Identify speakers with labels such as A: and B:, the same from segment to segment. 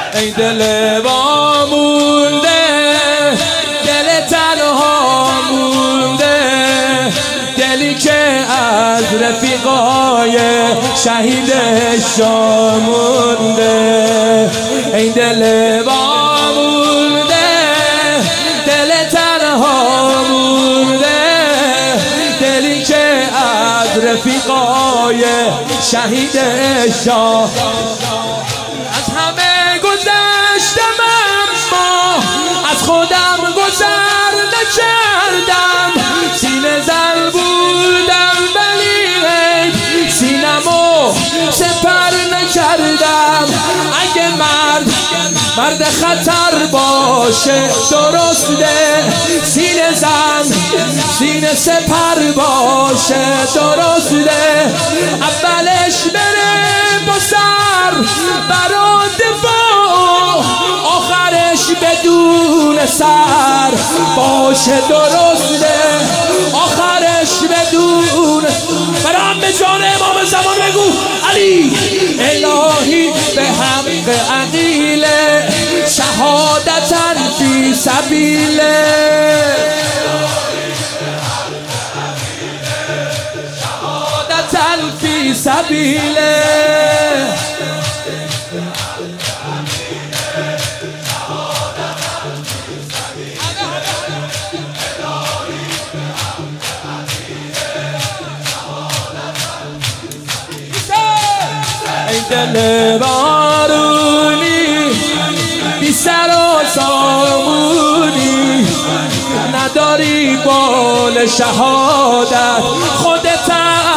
A: ای دل وامونده، دل تنها مونده، دلی که از رفیقای شهیدش مونده. ای دل وامونده، دل تنها مونده، دلی که از رفیقای شهیدش. از همه گذشتم اما از خودم گذر نکردم، سینه زن بودم ولی سینمو سپر نکردم. اگه مرد خطر باشه درسته، سینه زن سینه سپر باشه درسته. اولش بره با سر برا دفاع، آخرش بدون سر باشه درسته، آخرش بدون. برام به جان امام زمان بگو علی. الهی به حق عقیله، شهادتن فی سبیله، شهادتن فی سبیله. ای دل بارونی بی سر و سامونی، نداری بال شهادت خودت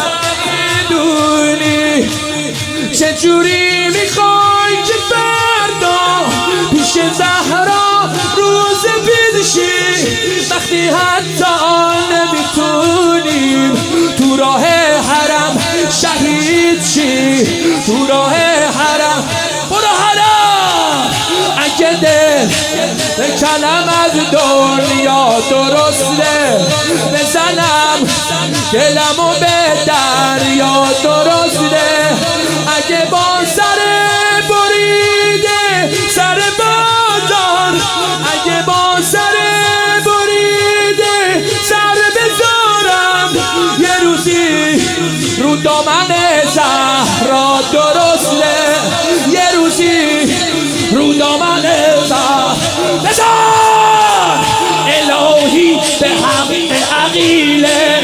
A: میدونی. چجوری میخوای که فردا پیش زهرا روز پیدشی، وقتی حتی نمیتونیم تو راه حرم شهید شی، تو راه حرم. برو حرم اگه دل بکنم از دنیا درسته، بزنم دلمو به دریا درسته. اگه با سر بریده سر بازار، اگه با سر بریده سر بذارم، یه روزی رو دامن زهرا درسته، یه روزی رو دامن زهرا. بذار الهی به حق عقیله،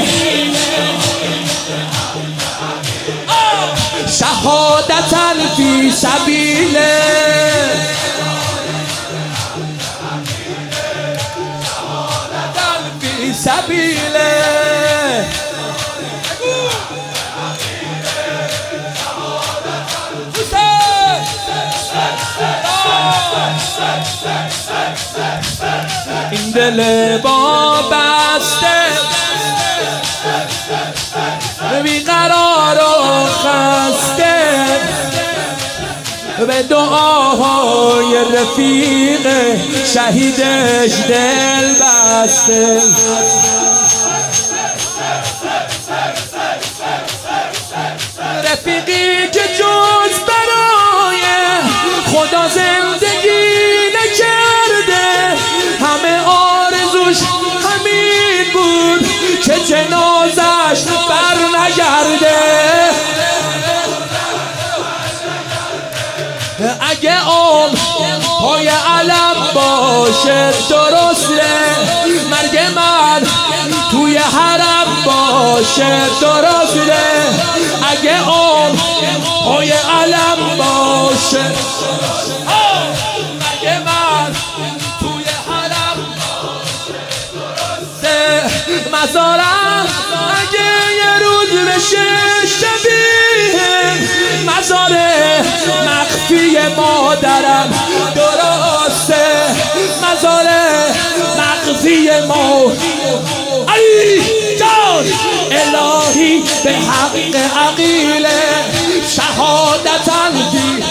A: شهادتن فی سبیله، شهادتن فی سبیله. این دل وابسته بیقرار و خسته، به دعاهای رفیق شهیدش دل بسته. رفیقی که جز برای خدا زندگی نکرده، همه آرزوش همین بود که جنازش بر نگرده. اگه عمر پای علم باشه درسته، مرگ من توی حرم باشه درسته. اگه عمر پای علم باشه، مرگ من توی حرم باشه درسته. مزارم اگه یه روز بشه شبیه مزار مخفی مادرم درسته، مزار مخفی ما. علی جان الهی به حق عقیله، شهادتن فی